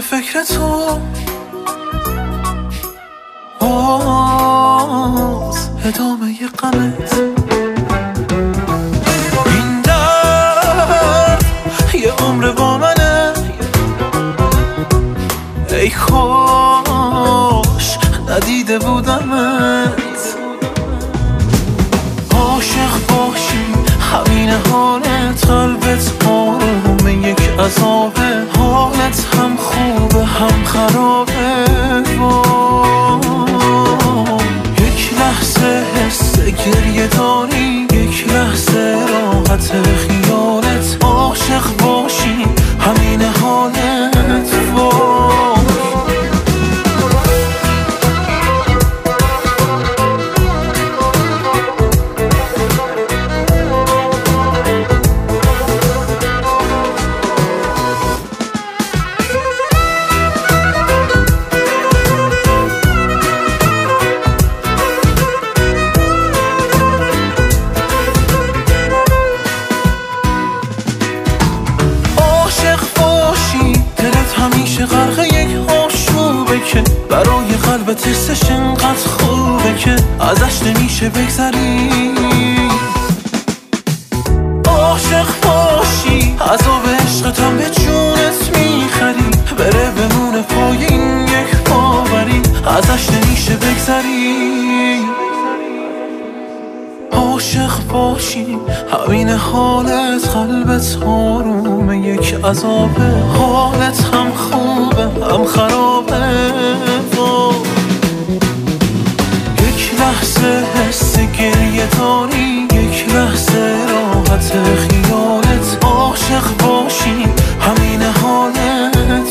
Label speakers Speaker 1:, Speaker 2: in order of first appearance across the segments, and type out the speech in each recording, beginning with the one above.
Speaker 1: فکر تو باز ادامه غمت. این درد یه عمر با منه، ای کاش ندیده بودمت. عاشق باشی همین حالت، قلبت آرومه یک عذابه، حالت هم خوبه هم خرابه. یک لحظه حس گریه داری، یک لحظه راحت خیالت. عاشق باشی همین حالت. همیشه غرق یک آشوبه که برای قلبت حسش انقدر خوبه که ازش نمیشه بگذری. عاشق باشی عذاب عشقت هم به جونت میخری، بره بمونه پای این یک باوری، ازش نمیشه بگذری. عاشق باشی همین حالت، قلبت آرومه یک عذابه، حالت هم خوبه هم خرابه. یک لحظه حس گریه داری، یک لحظه راحت خیالت. عاشق باشی همین حالت.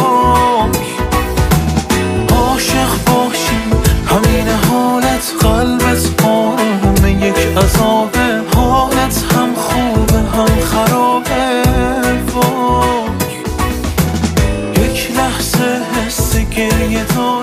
Speaker 1: عاشق باشی همین حالت، قلبت آرومه یک عذابه، حالت هم خوبه هم خرابه. یک لحظه حس گریه داری.